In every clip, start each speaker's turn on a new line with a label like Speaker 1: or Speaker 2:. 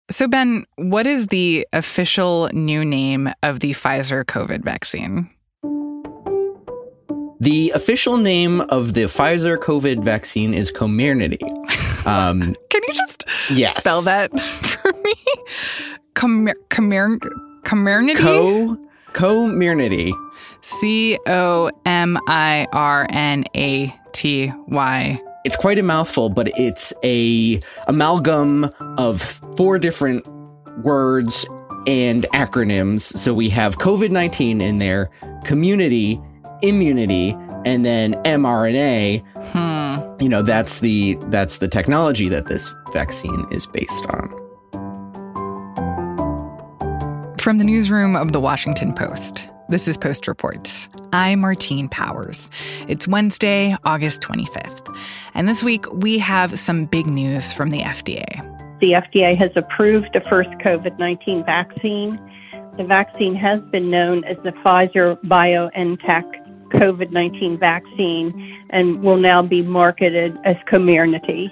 Speaker 1: So, Ben, what is the official new name of the Pfizer COVID vaccine?
Speaker 2: The official name of the Pfizer COVID vaccine is Comirnaty.
Speaker 1: Can you just spell that for me? Comirnaty?
Speaker 2: Comirnaty.
Speaker 1: Comirnaty.
Speaker 2: It's quite a mouthful, but it's a amalgam of 4 different words and acronyms. So we have COVID-19 in there, community, immunity, and then mRNA. You know, that's the technology that this vaccine is based on.
Speaker 1: From the newsroom of The Washington Post, this is Post Reports. I'm Martine Powers. It's Wednesday, August 25th. And this week, we have some big news from the FDA.
Speaker 3: The FDA has approved the first COVID-19 vaccine. The vaccine has been known as the Pfizer-BioNTech COVID-19 vaccine and will now be marketed as Comirnaty.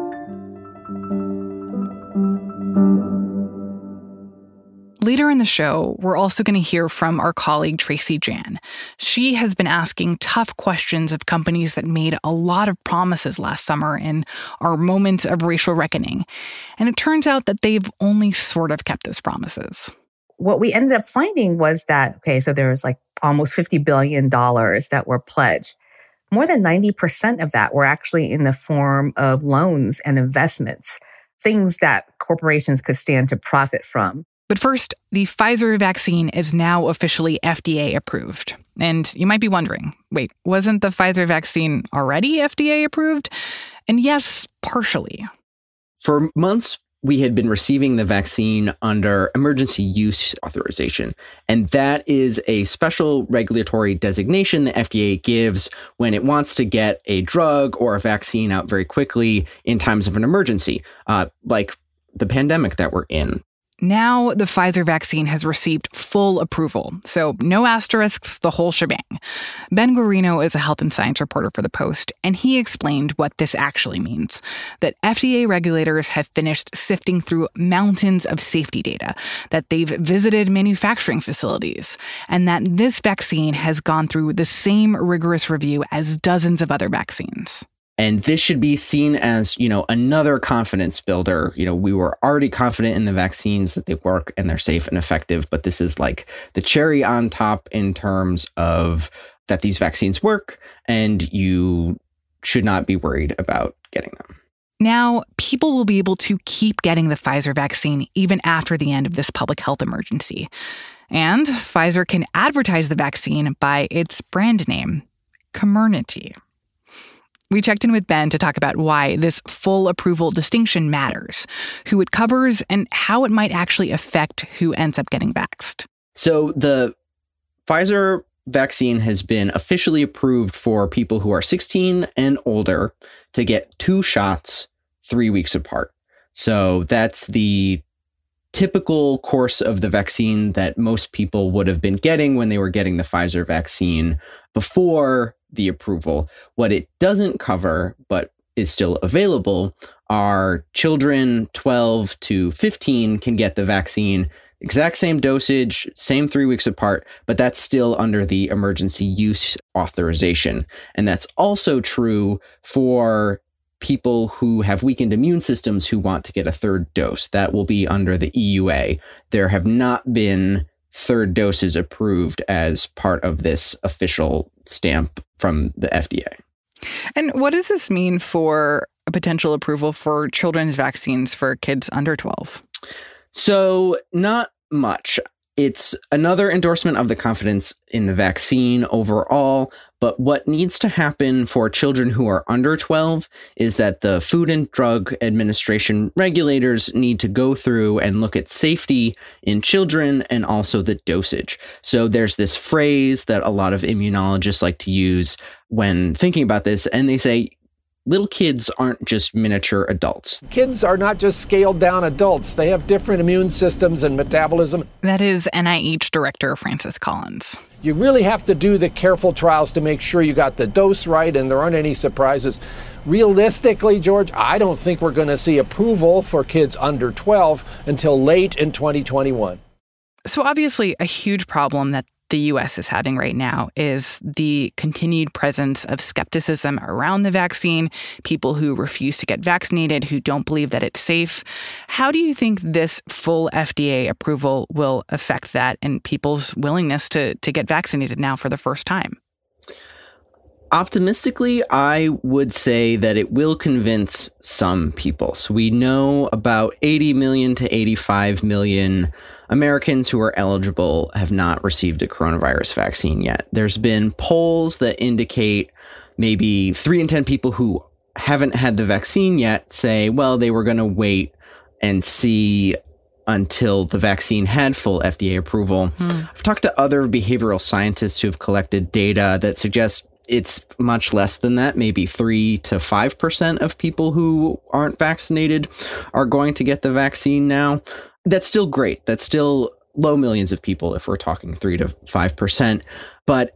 Speaker 1: Later in the show, we're also going to hear from our colleague Tracy Jan. She has been asking tough questions of companies that made a lot of promises last summer in our moment of racial reckoning. And it turns out that they've only sort of kept those promises.
Speaker 4: What we ended up finding was that, so there was like almost $50 billion that were pledged. More than 90% of that were actually in the form of loans and investments, things that corporations could stand to profit from.
Speaker 1: But first, the Pfizer vaccine is now officially FDA approved. And you might be wondering, wait, wasn't the Pfizer vaccine already FDA approved? And yes, partially.
Speaker 2: For months, we had been receiving the vaccine under emergency use authorization. And that is a special regulatory designation the FDA gives when it wants to get a drug or a vaccine out very quickly in times of an emergency, like the pandemic that we're in.
Speaker 1: Now the Pfizer vaccine has received full approval, so no asterisks, the whole shebang. Ben Guarino is a health and science reporter for The Post, and he explained what this actually means, that FDA regulators have finished sifting through mountains of safety data, that they've visited manufacturing facilities, and that this vaccine has gone through the same rigorous review as dozens of other vaccines.
Speaker 2: And this should be seen as, another confidence builder. We were already confident in the vaccines that they work and they're safe and effective, but this is like the cherry on top in terms of that these vaccines work and you should not be worried about getting them.
Speaker 1: Now, people will be able to keep getting the Pfizer vaccine even after the end of this public health emergency. And Pfizer can advertise the vaccine by its brand name, Comirnaty. We checked in with Ben to talk about why this full approval distinction matters, who it covers, and how it might actually affect who ends up getting vaxxed.
Speaker 2: So the Pfizer vaccine has been officially approved for people who are 16 and older to get 2 shots 3 weeks apart. So that's the typical course of the vaccine that most people would have been getting when they were getting the Pfizer vaccine before the approval. What it doesn't cover, but is still available, are children 12 to 15 can get the vaccine, exact same dosage, same 3 weeks apart, but that's still under the emergency use authorization. And that's also true for people who have weakened immune systems who want to get a third dose. That will be under the EUA. There have not been third doses approved as part of this official stamp from the FDA.
Speaker 1: And what does this mean for a potential approval for children's vaccines for kids under 12?
Speaker 2: So not much. It's another endorsement of the confidence in the vaccine overall. But what needs to happen for children who are under 12 is that the Food and Drug Administration regulators need to go through and look at safety in children and also the dosage. So there's this phrase that a lot of immunologists like to use when thinking about this, and they say, little kids aren't just miniature adults.
Speaker 5: Kids are not just scaled down adults. They have different immune systems and metabolism.
Speaker 1: That is NIH Director Francis Collins.
Speaker 5: You really have to do the careful trials to make sure you got the dose right and there aren't any surprises. Realistically, George, I don't think we're going to see approval for kids under 12 until late in 2021.
Speaker 1: So obviously, a huge problem that the U.S. is having right now is the continued presence of skepticism around the vaccine, people who refuse to get vaccinated, who don't believe that it's safe. How do you think this full FDA approval will affect that and people's willingness to get vaccinated now for the first time?
Speaker 2: Optimistically, I would say that it will convince some people. So we know about 80 million to 85 million Americans who are eligible have not received a coronavirus vaccine yet. There's been polls that indicate maybe 3 in 10 people who haven't had the vaccine yet say, well, they were going to wait and see until the vaccine had full FDA approval. I've talked to other behavioral scientists who have collected data that suggests it's much less than that. Maybe 3 to 5% of people who aren't vaccinated are going to get the vaccine now. That's still great. That's still low millions of people if we're talking 3 to 5%. But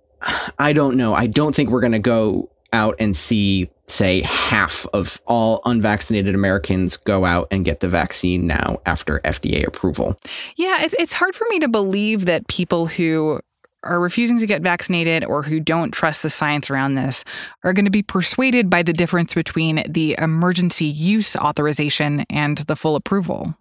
Speaker 2: I don't know. I don't think we're going to go out and see, say, half of all unvaccinated Americans go out and get the vaccine now after FDA approval.
Speaker 1: Yeah, it's hard for me to believe that people who are refusing to get vaccinated or who don't trust the science around this are going to be persuaded by the difference between the emergency use authorization and the full approval.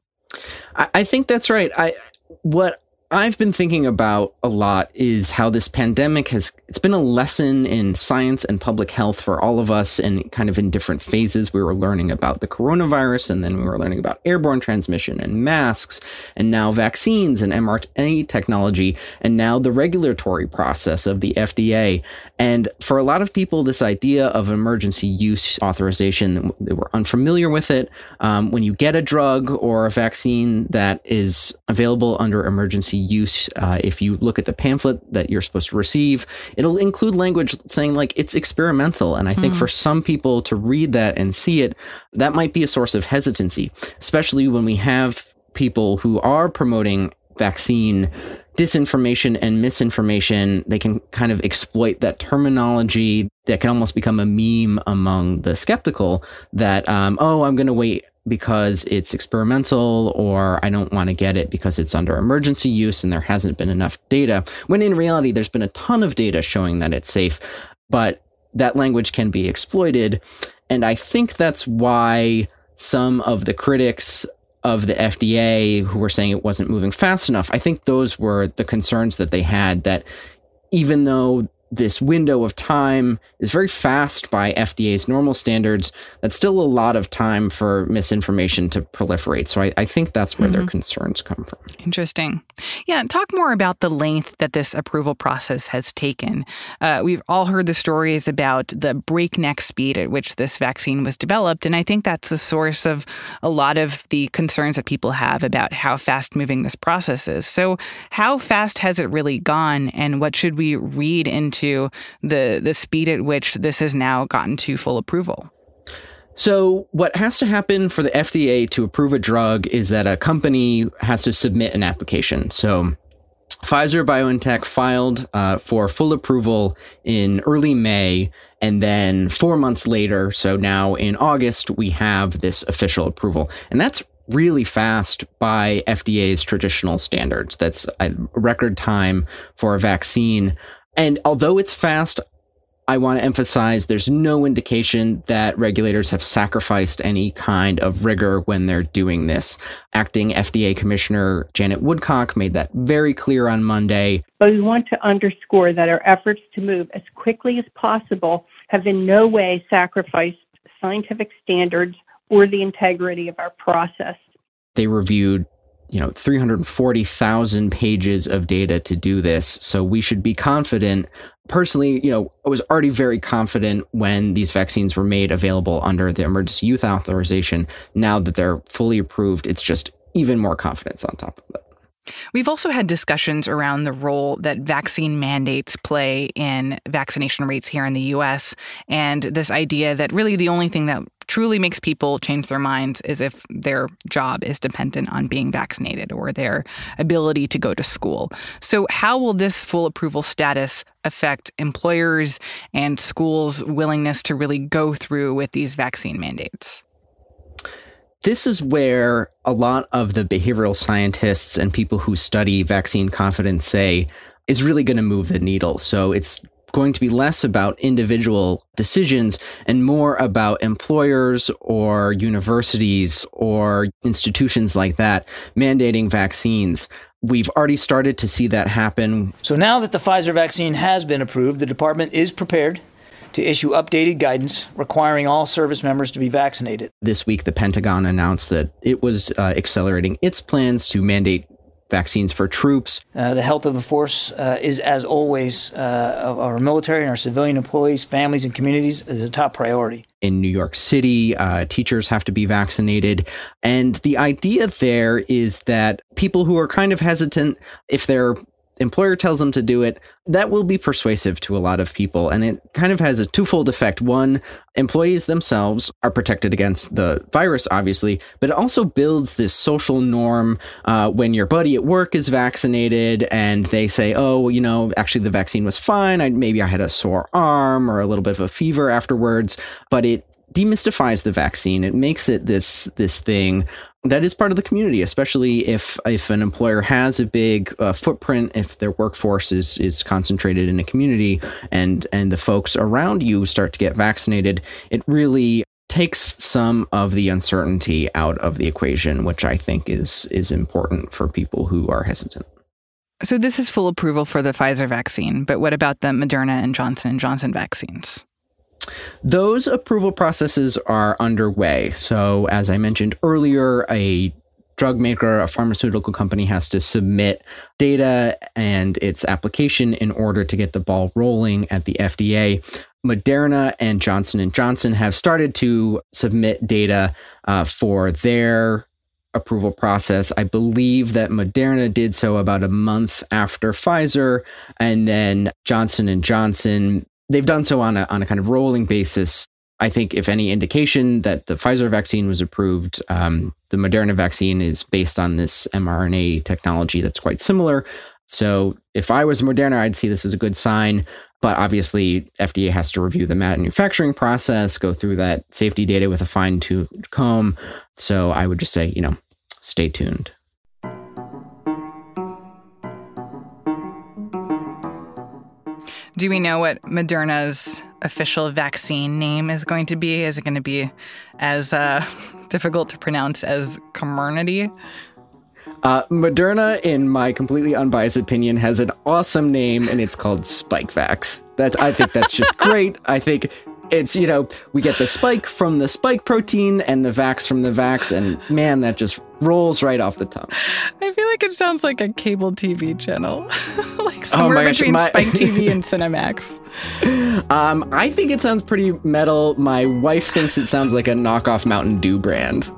Speaker 2: I think that's right. What I've been thinking about a lot is how this pandemic it's been a lesson in science and public health for all of us, and kind of in different phases. We were learning about the coronavirus, and then we were learning about airborne transmission and masks, and now vaccines and mRNA technology, and now the regulatory process of the FDA. And for a lot of people, this idea of emergency use authorization, they were unfamiliar with it. When you get a drug or a vaccine that is available under emergency use, if you look at the pamphlet that you're supposed to receive, it'll include language saying like it's experimental. And I think for some people to read that and see it, that might be a source of hesitancy, especially when we have people who are promoting vaccine disinformation and misinformation. They can kind of exploit that terminology that can almost become a meme among the skeptical that, I'm going to wait because it's experimental, or I don't want to get it because it's under emergency use and there hasn't been enough data, when in reality, there's been a ton of data showing that it's safe, but that language can be exploited. And I think that's why some of the critics of the FDA who were saying it wasn't moving fast enough, I think those were the concerns that they had, that even though this window of time is very fast by FDA's normal standards, that's still a lot of time for misinformation to proliferate. So I think that's where their concerns come from.
Speaker 1: Interesting. Yeah, talk more about the length that this approval process has taken. We've all heard the stories about the breakneck speed at which this vaccine was developed, and I think that's the source of a lot of the concerns that people have about how fast-moving this process is. So how fast has it really gone, and what should we read into the speed at which this has now gotten to full approval?
Speaker 2: So what has to happen for the FDA to approve a drug is that a company has to submit an application. So Pfizer-BioNTech filed for full approval in early May, and then 4 months later, so now in August, we have this official approval. And that's really fast by FDA's traditional standards. That's a record time for a vaccine. And although it's fast, I want to emphasize there's no indication that regulators have sacrificed any kind of rigor when they're doing this. Acting FDA Commissioner Janet Woodcock made that very clear on Monday.
Speaker 3: But we want to underscore that our efforts to move as quickly as possible have in no way sacrificed scientific standards or the integrity of our process.
Speaker 2: They reviewed 340,000 pages of data to do this. So we should be confident. Personally, I was already very confident when these vaccines were made available under the emergency use authorization. Now that they're fully approved, it's just even more confidence on top of it.
Speaker 1: We've also had discussions around the role that vaccine mandates play in vaccination rates here in the U.S. and this idea that really the only thing that truly makes people change their minds is if their job is dependent on being vaccinated or their ability to go to school. So how will this full approval status affect employers and schools' willingness to really go through with these vaccine mandates?
Speaker 2: This is where a lot of the behavioral scientists and people who study vaccine confidence say is really going to move the needle. So it's going to be less about individual decisions and more about employers or universities or institutions like that mandating vaccines. We've already started to see that happen.
Speaker 6: So now that the Pfizer vaccine has been approved, the department is prepared to issue updated guidance requiring all service members to be vaccinated.
Speaker 2: This week, the Pentagon announced that it was accelerating its plans to mandate vaccines for troops.
Speaker 6: The health of the force is, as always, of our military and our civilian employees, families, and communities is a top priority.
Speaker 2: In New York City, teachers have to be vaccinated. And the idea there is that people who are kind of hesitant, if their employer tells them to do it, that will be persuasive to a lot of people. And it kind of has a twofold effect. One, employees themselves are protected against the virus, obviously, but it also builds this social norm when your buddy at work is vaccinated and they say, oh, you know, actually the vaccine was fine. Maybe I had a sore arm or a little bit of a fever afterwards, but it demystifies the vaccine. It makes it this thing that is part of the community, especially if an employer has a big footprint, if their workforce is concentrated in a community and the folks around you start to get vaccinated. It really takes some of the uncertainty out of the equation, which I think is important for people who are hesitant.
Speaker 1: So this is full approval for the Pfizer vaccine, but what about the Moderna and Johnson & Johnson vaccines?
Speaker 2: Those approval processes are underway. So as I mentioned earlier, a drug maker, a pharmaceutical company has to submit data and its application in order to get the ball rolling at the FDA. Moderna and Johnson & Johnson have started to submit data for their approval process. I believe that Moderna did so about a month after Pfizer, and then Johnson & Johnson, they've done so on a kind of rolling basis. I think if any indication that the Pfizer vaccine was approved, the Moderna vaccine is based on this mRNA technology that's quite similar. So if I was Moderna, I'd see this as a good sign. But obviously, FDA has to review the manufacturing process, go through that safety data with a fine-tooth comb. So I would just say, stay tuned.
Speaker 1: Do we know what Moderna's official vaccine name is going to be? Is it going to be as difficult to pronounce as Comirnaty?
Speaker 2: Moderna, in my completely unbiased opinion, has an awesome name, and it's called Spikevax. I think that's just great. I think it's, we get the spike from the spike protein and the vax from the vax, and man, that just rolls right off the tongue.
Speaker 1: I feel like it sounds like a cable TV channel, like somewhere between Spike TV and Cinemax.
Speaker 2: I think it sounds pretty metal. My wife thinks it sounds like a knockoff Mountain Dew brand.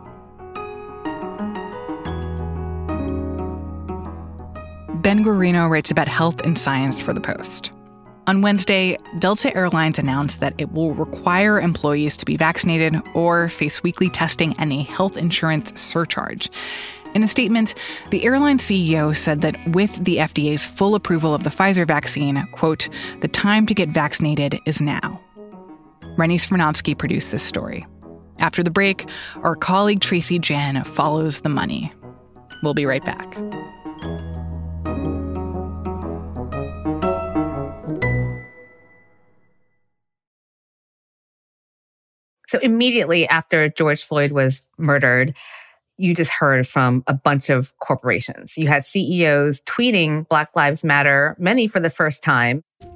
Speaker 1: Ben Guarino writes about health and science for The Post. On Wednesday, Delta Airlines announced that it will require employees to be vaccinated or face weekly testing and a health insurance surcharge. In a statement, the airline CEO said that with the FDA's full approval of the Pfizer vaccine, quote, the time to get vaccinated is now. Rennie Smirnovsky produced this story. After the break, our colleague Tracy Jan follows the money. We'll be right back.
Speaker 4: So immediately after George Floyd was murdered, you just heard from a bunch of corporations. You had CEOs tweeting Black Lives Matter, many for the first time.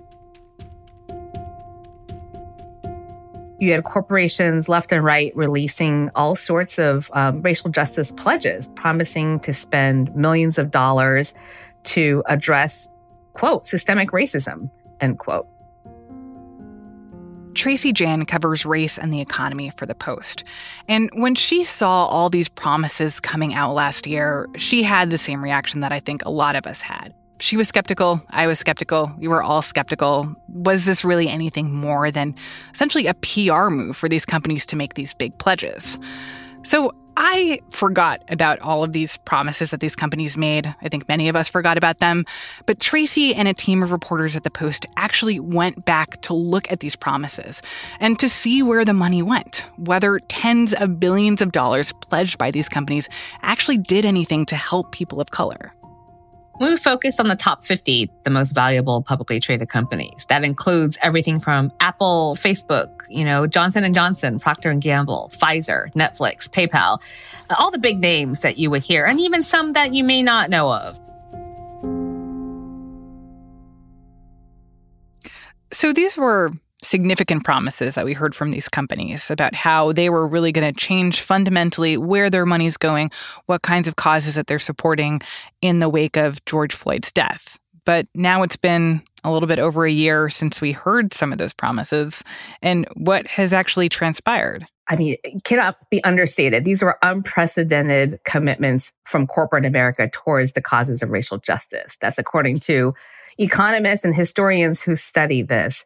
Speaker 4: You had corporations left and right releasing all sorts of racial justice pledges, promising to spend millions of dollars to address, quote, systemic racism, end quote.
Speaker 1: Tracy Jan covers race and the economy for The Post. And when she saw all these promises coming out last year, she had the same reaction that I think a lot of us had. She was skeptical. I was skeptical. We were all skeptical. Was this really anything more than essentially a PR move for these companies to make these big pledges? So I forgot about all of these promises that these companies made. I think many of us forgot about them. But Tracy and a team of reporters at the Post actually went back to look at these promises and to see where the money went, whether tens of billions of dollars pledged by these companies actually did anything to help people of color.
Speaker 4: We focused on the top 50, the most valuable publicly traded companies. That includes everything from Apple, Facebook, Johnson & Johnson, Procter & Gamble, Pfizer, Netflix, PayPal, all the big names that you would hear, and even some that you may not know of.
Speaker 1: So these were significant promises that we heard from these companies about how they were really going to change fundamentally where their money's going, what kinds of causes that they're supporting in the wake of George Floyd's death. But now it's been a little bit over a year since we heard some of those promises. And what has actually transpired?
Speaker 4: I mean, it cannot be understated. These were unprecedented commitments from corporate America towards the causes of racial justice. That's according to economists and historians who study this.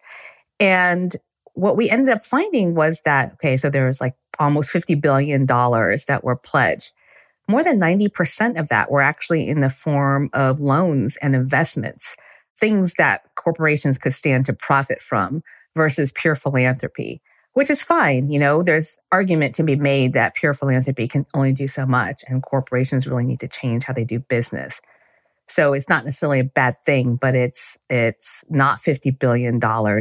Speaker 4: And what we ended up finding was that, so there was like almost $50 billion that were pledged. More than 90% of that were actually in the form of loans and investments, things that corporations could stand to profit from versus pure philanthropy, which is fine. There's argument to be made that pure philanthropy can only do so much and corporations really need to change how they do business. So it's not necessarily a bad thing, but it's not $50 billion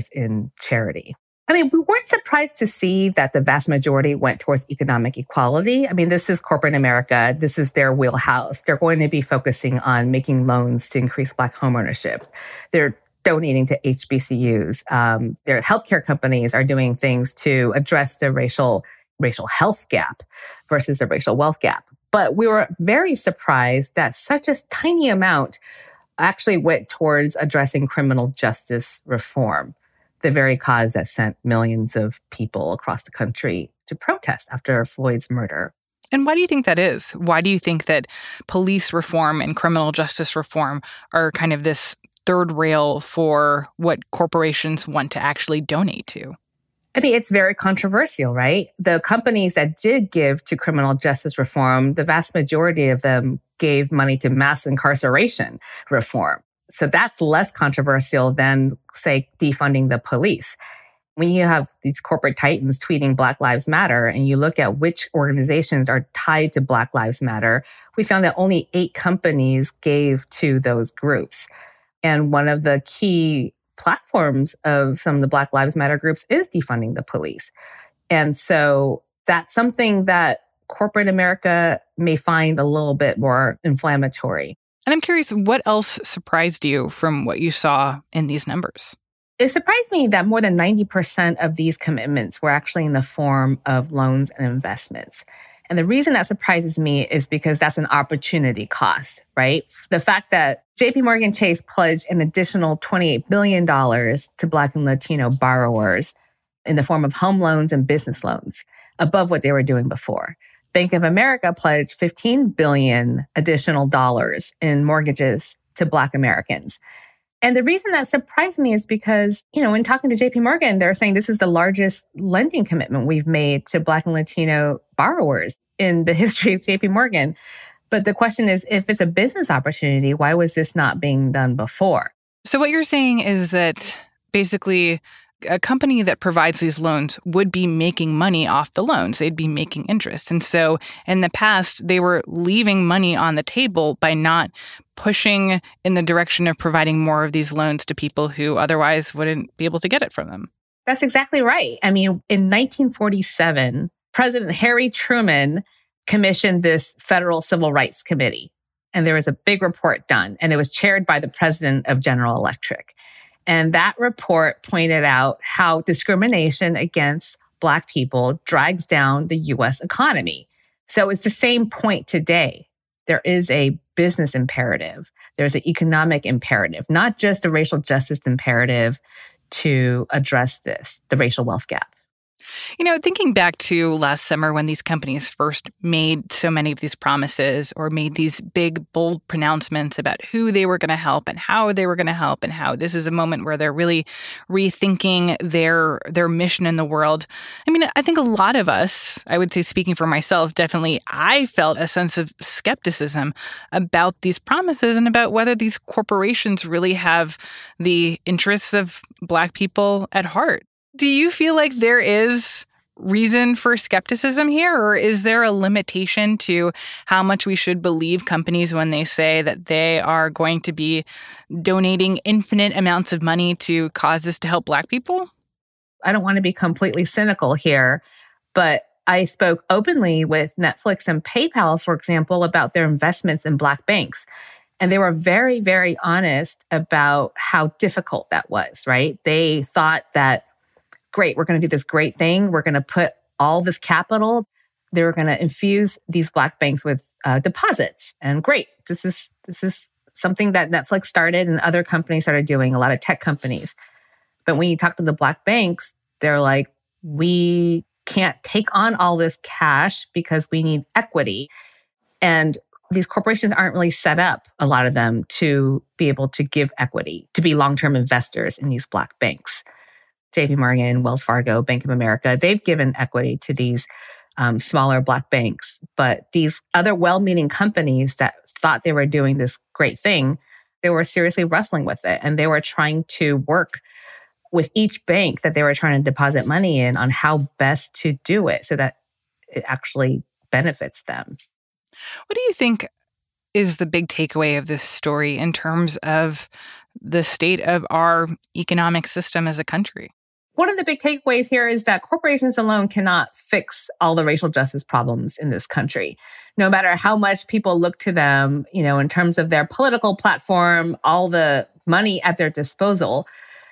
Speaker 4: in charity. I mean, we weren't surprised to see that the vast majority went towards economic equality. I mean, this is corporate America. This is their wheelhouse. They're going to be focusing on making loans to increase Black homeownership. They're donating to HBCUs. Their healthcare companies are doing things to address the racial health gap versus the racial wealth gap. But we were very surprised that such a tiny amount actually went towards addressing criminal justice reform, the very cause that sent millions of people across the country to protest after Floyd's murder.
Speaker 1: And why do you think that is? Why do you think that police reform and criminal justice reform are kind of this third rail for what corporations want to actually donate to?
Speaker 4: I mean, it's very controversial, right? The companies that did give to criminal justice reform, the vast majority of them gave money to mass incarceration reform. So that's less controversial than, say, defunding the police. When you have these corporate titans tweeting Black Lives Matter and you look at which organizations are tied to Black Lives Matter, we found that only 8 companies gave to those groups. And one of the key platforms of some of the Black Lives Matter groups is defunding the police. And so that's something that corporate America may find a little bit more inflammatory.
Speaker 1: And I'm curious, what else surprised you from what you saw in these numbers?
Speaker 4: It surprised me that more than 90% of these commitments were actually in the form of loans and investments. And the reason that surprises me is because that's an opportunity cost, right? The fact that JPMorgan Chase pledged an additional $28 billion to Black and Latino borrowers in the form of home loans and business loans, above what they were doing before. Bank of America pledged $15 billion additional dollars in mortgages to Black Americans. And the reason that surprised me is because, when talking to JPMorgan, they're saying this is the largest lending commitment we've made to Black and Latino borrowers in the history of JPMorgan. But the question is, if it's a business opportunity, why was this not being done before?
Speaker 1: So what you're saying is that basically a company that provides these loans would be making money off the loans. They'd be making interest. And so in the past, they were leaving money on the table by not pushing in the direction of providing more of these loans to people who otherwise wouldn't be able to get it from them.
Speaker 4: That's exactly right. I mean, in 1947, President Harry Truman commissioned this Federal Civil Rights Committee. And there was a big report done, and it was chaired by the president of General Electric. And that report pointed out how discrimination against Black people drags down the U.S. economy. So it's the same point today. There is a business imperative. There's an economic imperative, not just a racial justice imperative to address this, the racial wealth gap.
Speaker 1: Thinking back to last summer when these companies first made so many of these promises or made these big, bold pronouncements about who they were going to help and how they were going to help and how this is a moment where they're really rethinking their mission in the world. I think a lot of us, I would say speaking for myself, definitely I felt a sense of skepticism about these promises and about whether these corporations really have the interests of Black people at heart. Do you feel like there is reason for skepticism here, or is there a limitation to how much we should believe companies when they say that they are going to be donating infinite amounts of money to causes to help Black people?
Speaker 4: I don't want to be completely cynical here, but I spoke openly with Netflix and PayPal, for example, about their investments in Black banks. And they were very, very honest about how difficult that was, right? They thought that, great, we're going to do this great thing. We're going to put all this capital. They were going to infuse these Black banks with deposits. And great, this is something that Netflix started and other companies started doing, a lot of tech companies. But when you talk to the Black banks, they're like, we can't take on all this cash because we need equity. And these corporations aren't really set up, a lot of them, to be able to give equity, to be long-term investors in these Black banks. JP Morgan, Wells Fargo, Bank of America, they've given equity to these smaller Black banks. But these other well-meaning companies that thought they were doing this great thing, they were seriously wrestling with it. And they were trying to work with each bank that they were trying to deposit money in on how best to do it so that it actually benefits them.
Speaker 1: What do you think is the big takeaway of this story in terms of the state of our economic system as a country?
Speaker 4: One of the big takeaways here is that corporations alone cannot fix all the racial justice problems in this country. No matter how much people look to them, in terms of their political platform, all the money at their disposal.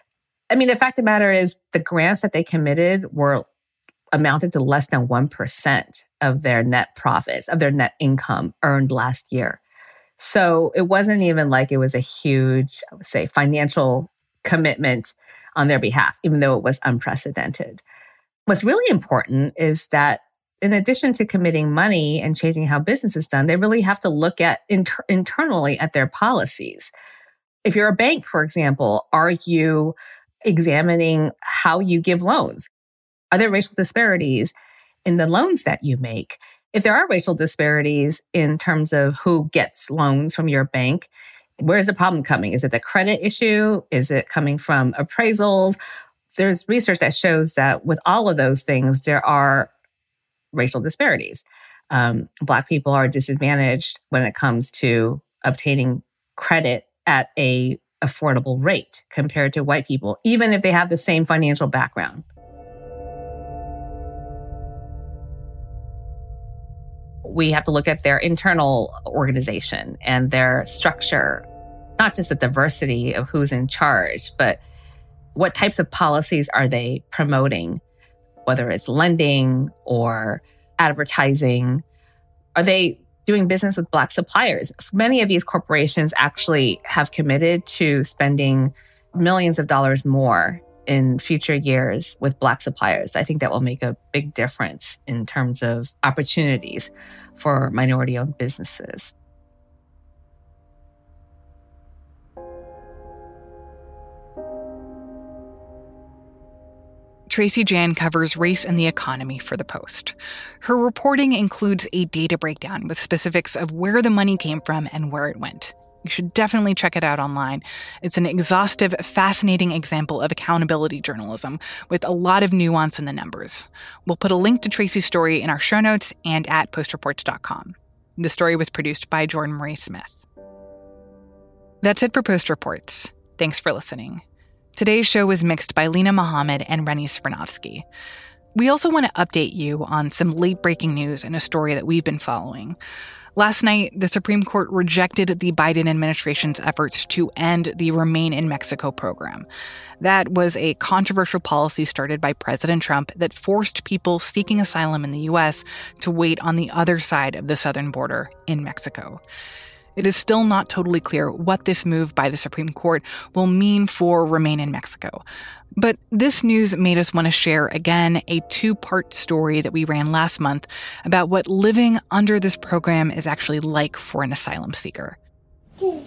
Speaker 4: The fact of the matter is the grants that they committed were amounted to less than 1% of their net profits, of their net income earned last year. So it wasn't even like it was a huge, I would say, financial commitment on their behalf, even though it was unprecedented. What's really important is that in addition to committing money and changing how business is done, they really have to look at internally at their policies. If you're a bank, for example, are you examining how you give loans? Are there racial disparities in the loans that you make? If there are racial disparities in terms of who gets loans from your bank, where's the problem coming? Is it the credit issue? Is it coming from appraisals? There's research that shows that with all of those things, there are racial disparities. Black people are disadvantaged when it comes to obtaining credit at a affordable rate compared to white people, even if they have the same financial background. We have to look at their internal organization and their structure, not just the diversity of who's in charge, but what types of policies are they promoting, whether it's lending or advertising. Are they doing business with Black suppliers? Many of these corporations actually have committed to spending millions of dollars more in future years with Black suppliers. I think that will make a big difference in terms of opportunities for minority-owned businesses.
Speaker 1: Tracy Jan covers race and the economy for The Post. Her reporting includes a data breakdown with specifics of where the money came from and where it went. You should definitely check it out online. It's an exhaustive, fascinating example of accountability journalism with a lot of nuance in the numbers. We'll put a link to Tracy's story in our show notes and at postreports.com. The story was produced by Jordan Marie Smith. That's it for Post Reports. Thanks for listening. Today's show was mixed by Lena Mohammed and Rennie Svirnovsky. We also want to update you on some late-breaking news in a story that we've been following. Last night, the Supreme Court rejected the Biden administration's efforts to end the Remain in Mexico program. That was a controversial policy started by President Trump that forced people seeking asylum in the U.S. to wait on the other side of the southern border in Mexico. It is still not totally clear what this move by the Supreme Court will mean for Remain in Mexico. But this news made us want to share again a two-part story that we ran last month about what living under this program is actually like for an asylum seeker.
Speaker 7: Hola,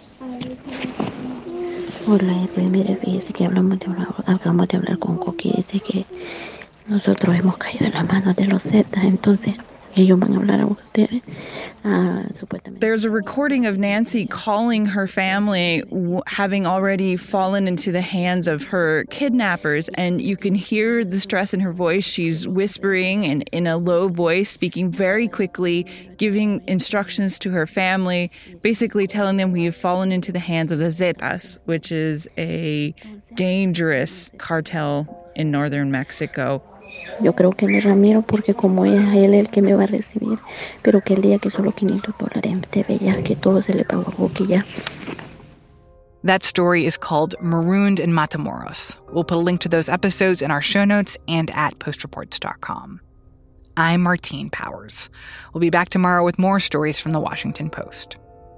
Speaker 7: mire, fíjese que acabamos de hablar con Coqui, dice que nosotros hemos caído en las manos de los Zetas, entonces ellos van a hablar a ustedes.
Speaker 8: There's a recording of Nancy calling her family, having already fallen into the hands of her kidnappers, and you can hear the stress in her voice. She's whispering and in a low voice, speaking very quickly, giving instructions to her family, basically telling them we have fallen into the hands of the Zetas, which is a dangerous cartel in northern Mexico.
Speaker 7: Yo creo que me Ramiro porque como es él el que me va a recibir, pero que el día que solo $500 te veía que todo se le pagó a Coqui ya.
Speaker 1: That story is called Marooned in Matamoros. We'll put a link to those episodes in our show notes and at postreports.com. I'm Martine Powers. We'll be back tomorrow with more stories from the Washington Post.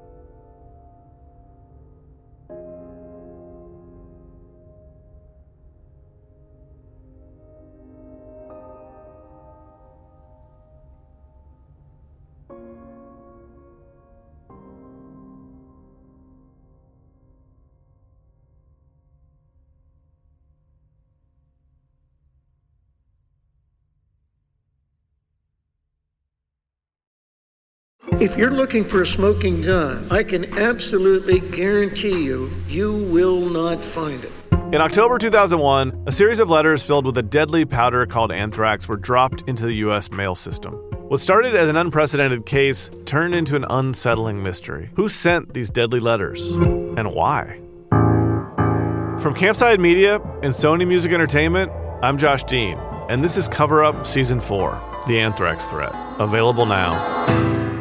Speaker 9: If you're looking for a smoking gun, I can absolutely guarantee you will not find it.
Speaker 10: In October 2001, a series of letters filled with a deadly powder called anthrax were dropped into the U.S. mail system. What started as an unprecedented case turned into an unsettling mystery. Who sent these deadly letters? And why? From Campside Media and Sony Music Entertainment, I'm Josh Dean, and this is Cover Up Season 4, The Anthrax Threat, available now.